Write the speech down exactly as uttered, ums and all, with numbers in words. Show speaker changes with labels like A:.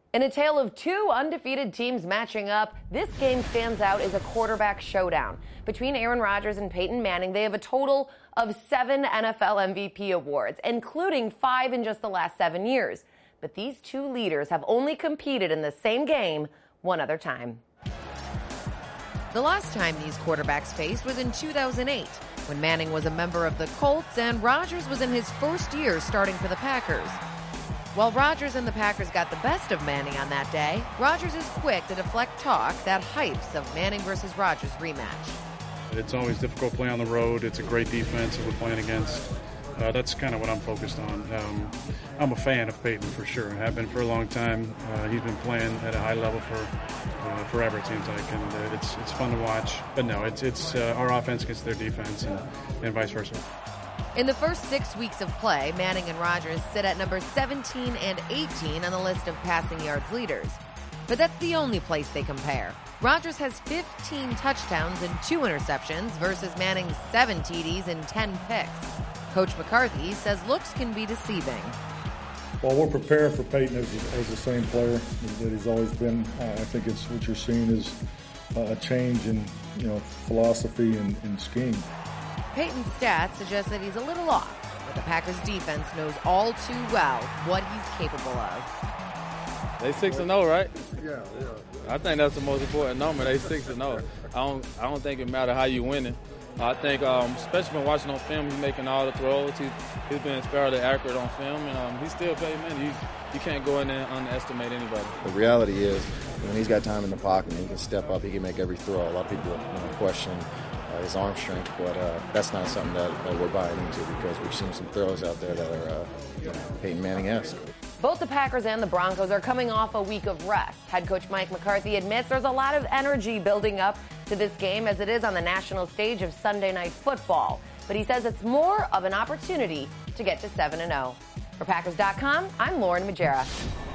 A: In a tale of two undefeated teams matching up, this game stands out as a quarterback showdown. Between Aaron Rodgers and Peyton Manning, they have a total of seven N F L M V P awards, including five in just the last seven years. But these two leaders have only competed in the same game one other time. The last time these quarterbacks faced was in two thousand eight, when Manning was a member of the Colts and Rodgers was in his first year starting for the Packers. While Rodgers and the Packers got the best of Manning on that day, Rodgers is quick to deflect talk that hypes of Manning versus Rodgers rematch.
B: It's always difficult playing on the road. It's a great defense that we're playing against. Uh, that's kind of what I'm focused on. Um, I'm a fan of Peyton for sure. I have been for a long time. Uh, he's been playing at a high level for uh, forever, it seems like, and uh, it's it's fun to watch. But no, it's it's uh, our offense against their defense, and, and vice versa.
A: In the first six weeks of play, Manning and Rodgers sit at number seventeen and eighteen on the list of passing yards leaders. But that's the only place they compare. Rodgers has fifteen touchdowns and two interceptions versus Manning's seven T Ds and ten picks. Coach McCarthy says looks can be deceiving.
C: Well, we're preparing for Peyton as, as the same player that he's always been. Uh, I think it's what you're seeing is a change in, you know, philosophy and, and scheme.
A: Peyton's stats suggest that he's a little off, but the Packers defense knows all too well what he's capable of.
D: They six and zero, right?
C: Yeah, yeah.
D: I think that's the most important number. They six and zero. I don't. I don't think it matters how you winning. I think, um, especially when watching on film, he's making all the throws. He's, he's been fairly accurate on film, and um, he's still Peyton Manning. You, you can't go in there and underestimate anybody.
E: The reality is, when he's got time in the pocket, he can step up. He can make every throw. A lot of people, you know, question uh, his arm strength, but uh, that's not something that, that we're buying into because we've seen some throws out there that are uh, you know, Peyton Manning-esque.
A: Both the Packers and the Broncos are coming off a week of rest. Head coach Mike McCarthy admits there's a lot of energy building up to this game as it is on the national stage of Sunday Night Football. But he says it's more of an opportunity to get to seven and oh. For Packers dot com, I'm Lauren Majera.